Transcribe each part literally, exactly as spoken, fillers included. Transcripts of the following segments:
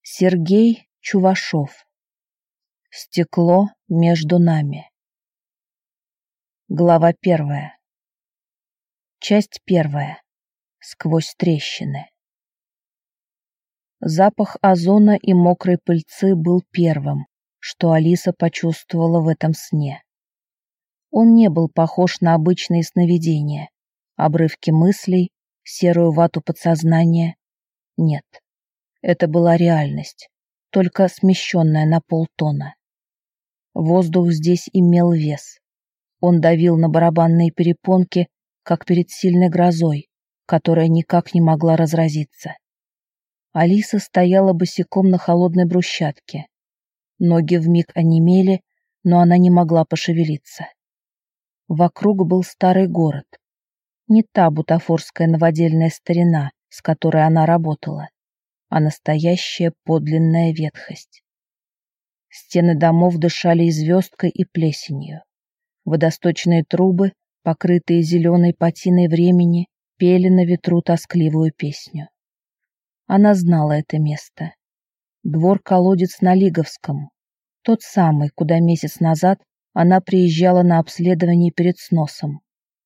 Сергей Чувашов. Стекло между нами. Глава первая. Часть первая. Сквозь трещины. Запах озона и мокрой пыльцы был первым, что Алиса почувствовала в этом сне. Он не был похож на обычные сновидения, обрывки мыслей, серую вату подсознания. Нет, это была реальность, только смещенная на полтона. Воздух здесь имел вес. Он давил на барабанные перепонки, как перед сильной грозой, которая никак не могла разразиться. Алиса стояла босиком на холодной брусчатке. Ноги вмиг онемели, но она не могла пошевелиться. Вокруг был старый город. Не та бутафорская новодельная старина, с которой она работала, а настоящая подлинная ветхость. Стены домов дышали и звездкой, и плесенью. Водосточные трубы, покрытые зеленой патиной времени, пели на ветру тоскливую песню. Она знала это место. Двор-колодец на Лиговском, тот самый, куда месяц назад она приезжала на обследование перед сносом.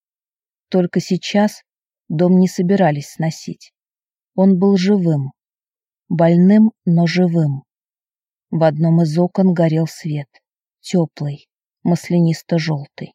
Только сейчас дом не собирались сносить. Он был живым. Больным, но живым. В одном из окон горел свет. Теплый, маслянисто-желтый.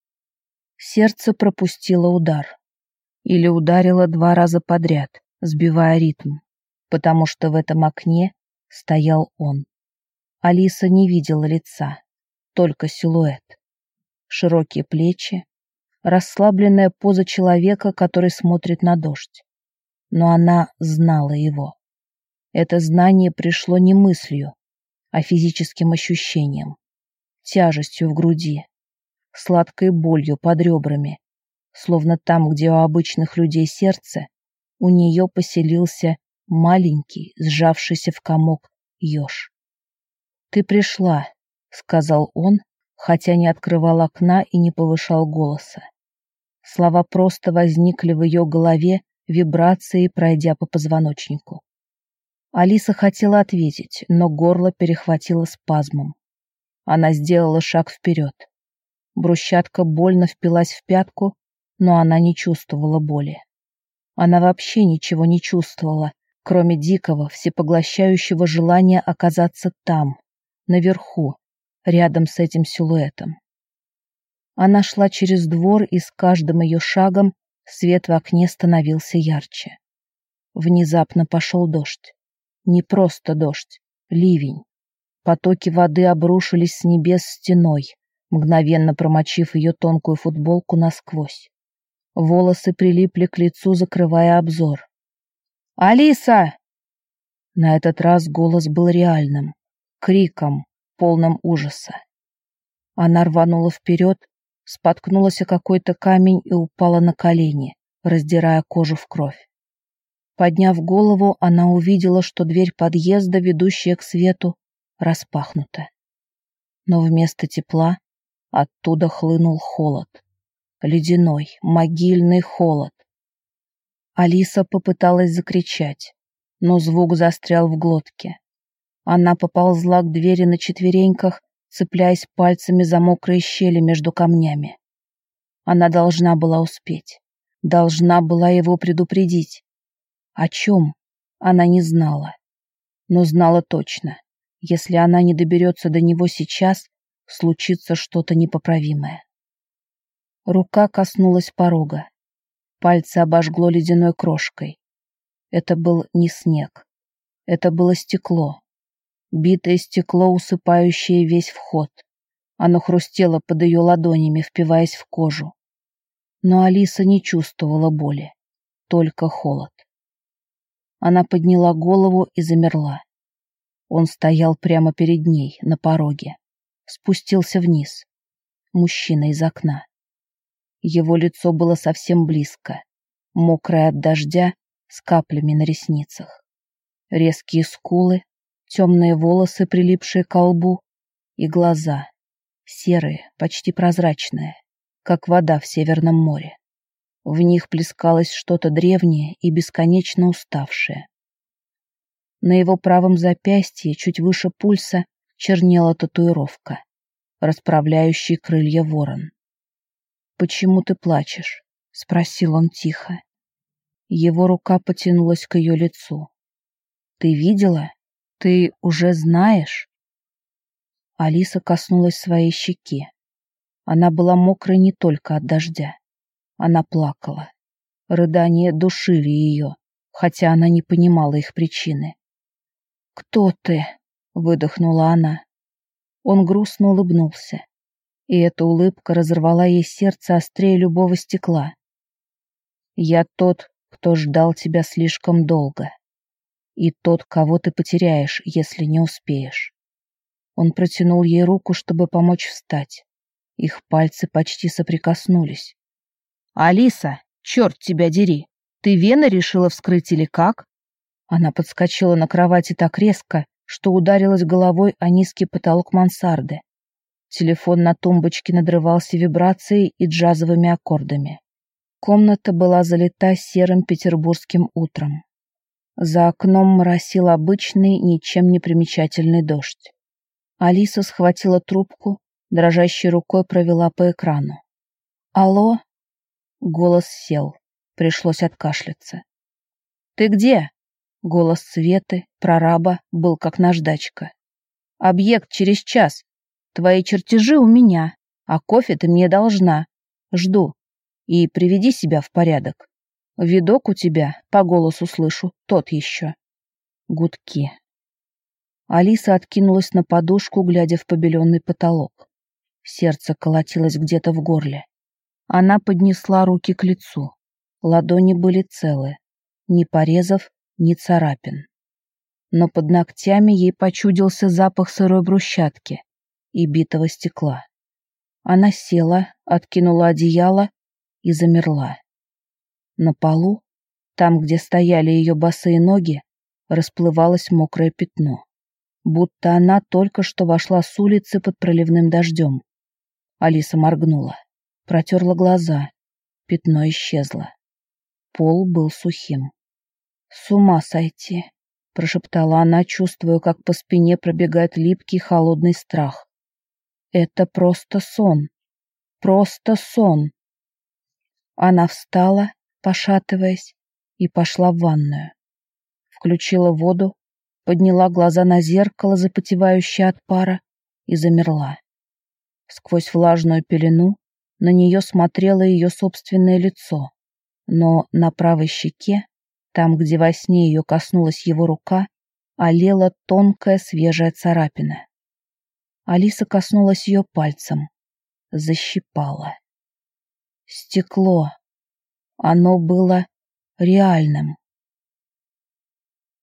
Сердце пропустило удар. Или ударило два раза подряд, сбивая ритм, потому что в этом окне стоял он. Алиса не видела лица, только силуэт. Широкие плечи, расслабленная поза человека, который смотрит на дождь. Но она знала его. Это знание пришло не мыслью, а физическим ощущением, тяжестью в груди, сладкой болью под ребрами, словно там, где у обычных людей сердце, у нее поселился маленький, сжавшийся в комок еж. «Ты пришла», — сказал он, хотя не открывал окна и не повышал голоса. Слова просто возникли в ее голове, вибрацией пройдя по позвоночнику. Алиса хотела ответить, но горло перехватило спазмом. Она сделала шаг вперед. Брусчатка больно впилась в пятку, но она не чувствовала боли. Она вообще ничего не чувствовала, кроме дикого, всепоглощающего желания оказаться там, наверху, рядом с этим силуэтом. Она шла через двор, и с каждым ее шагом свет в окне становился ярче. Внезапно пошел дождь. Не просто дождь, ливень. Потоки воды обрушились с небес стеной, мгновенно промочив ее тонкую футболку насквозь. Волосы прилипли к лицу, закрывая обзор. «Алиса!» На этот раз голос был реальным, криком, полным ужаса. Она рванула вперед, споткнулась о какой-то камень и упала на колени, раздирая кожу в кровь. Подняв голову, она увидела, что дверь подъезда, ведущая к свету, распахнута. Но вместо тепла оттуда хлынул холод. Ледяной, могильный холод. Алиса попыталась закричать, но звук застрял в глотке. Она поползла к двери на четвереньках, цепляясь пальцами за мокрые щели между камнями. Она должна была успеть, должна была его предупредить. О чем? Она не знала. Но знала точно. Если она не доберется до него сейчас, случится что-то непоправимое. Рука коснулась порога. Пальцы обожгло ледяной крошкой. Это был не снег. Это было стекло. Битое стекло, усыпающее весь вход. Оно хрустело под ее ладонями, впиваясь в кожу. Но Алиса не чувствовала боли. Только холод. Она подняла голову и замерла. Он стоял прямо перед ней, на пороге. Спустился вниз. Мужчина из окна. Его лицо было совсем близко, мокрое от дождя, с каплями на ресницах. Резкие скулы, темные волосы, прилипшие к лбу, и глаза, серые, почти прозрачные, как вода в Северном море. В них плескалось что-то древнее и бесконечно уставшее. На его правом запястье, чуть выше пульса, чернела татуировка, расправляющий крылья ворон. «Почему ты плачешь?» — спросил он тихо. Его рука потянулась к ее лицу. «Ты видела? Ты уже знаешь?» Алиса коснулась своей щеки. Она была мокрой не только от дождя. Она плакала. Рыдания душили ее, хотя она не понимала их причины. «Кто ты?» — выдохнула она. Он грустно улыбнулся, и эта улыбка разорвала ей сердце острее любого стекла. «Я тот, кто ждал тебя слишком долго, и тот, кого ты потеряешь, если не успеешь». Он протянул ей руку, чтобы помочь встать. Их пальцы почти соприкоснулись. «Алиса, черт тебя дери! Ты вены решила вскрыть или как?» Она подскочила на кровати так резко, что ударилась головой о низкий потолок мансарды. Телефон на тумбочке надрывался вибрацией и джазовыми аккордами. Комната была залита серым петербургским утром. За окном моросил обычный, ничем не примечательный дождь. Алиса схватила трубку, дрожащей рукой провела по экрану. «Алло?» Голос сел. Пришлось откашляться. «Ты где?» Голос Светы, прораба, был как наждачка. «Объект через час. Твои чертежи у меня, а кофе ты мне должна. Жду. И приведи себя в порядок. Видок у тебя, по голосу слышу, тот еще». Гудки. Алиса откинулась на подушку, глядя в побеленный потолок. Сердце колотилось где-то в горле. Она поднесла руки к лицу. Ладони были целы. Ни порезов, ни царапин. Но под ногтями ей почудился запах сырой брусчатки и битого стекла. Она села, откинула одеяло и замерла. На полу, там, где стояли ее босые ноги, расплывалось мокрое пятно, будто она только что вошла с улицы под проливным дождем. Алиса моргнула, протерла глаза, пятно исчезло. Пол был сухим. «С ума сойти!» — прошептала она, чувствуя, как по спине пробегает липкий холодный страх. «Это просто сон! Просто сон!» Она встала, пошатываясь, и пошла в ванную. Включила воду, подняла глаза на зеркало, запотевающее от пара, и замерла. Сквозь влажную пелену на нее смотрело ее собственное лицо, но на правой щеке, там, где во сне ее коснулась его рука, олела тонкая свежая царапина. Алиса коснулась ее пальцем, защипала. Стекло. Оно было реальным.